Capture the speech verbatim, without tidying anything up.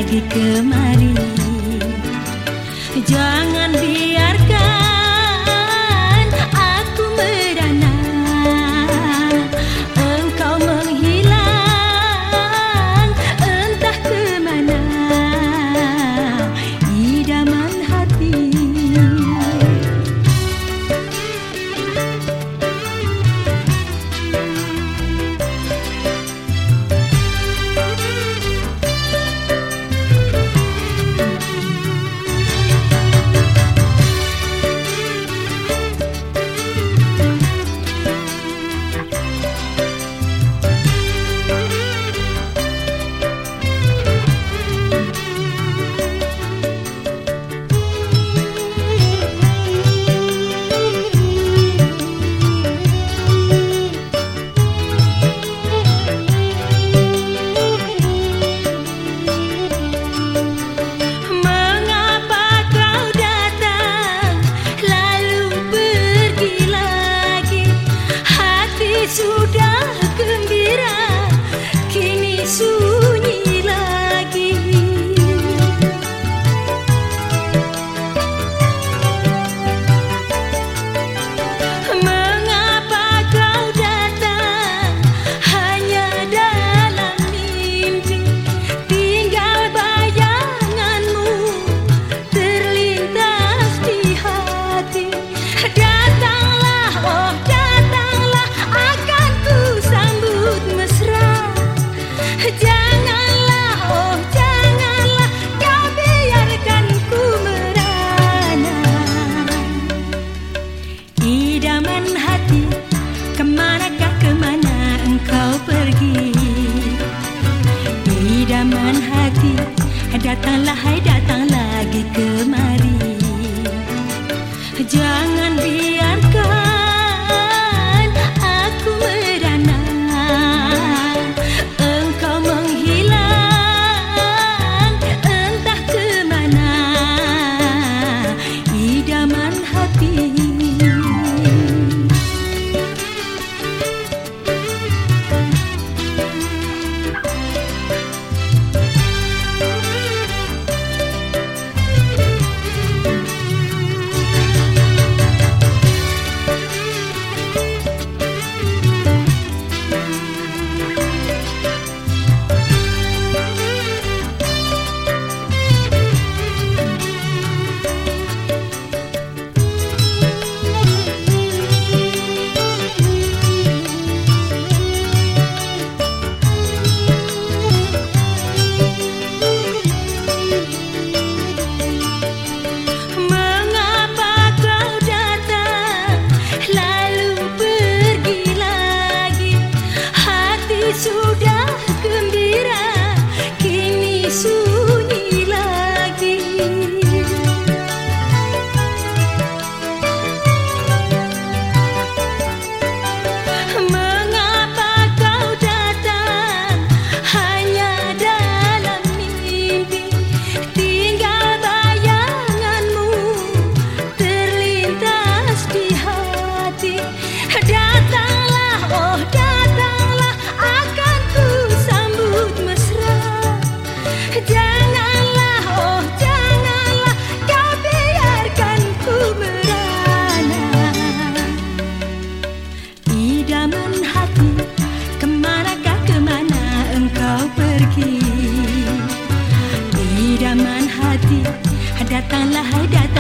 lagi kemari. Jangan biarkan aku merana, engkau menghilang entah ke mana idaman hati. Sudah gembira, kini sunyi lagi. Mengapa kau datang hanya dalam mimpi? Tinggal bayanganmu terlintas di hati. Datanglah, oh datanglah, akan ku sambut mesra. Janganlah, oh janganlah, kau biarkan ku merana. Idaman hati, kemanakah kemana engkau pergi? Idaman hati, datanglah, hai datang lagi kemari. Jangan biarkan aku merana, engkau menghilang entah ke mana idaman hati. Sudah gembira, kini sunyi lagi. Mengapa kau datang hanya dalam mimpi? Tinggal bayanganmu terlintas di hati. Datanglah, oh datanglah, akan ku sambut mesra. Janganlah, oh janganlah, kau biarkan ku merana. Idaman hati, kemanakah kemana engkau pergi? Idaman hati, datanglah, hai datang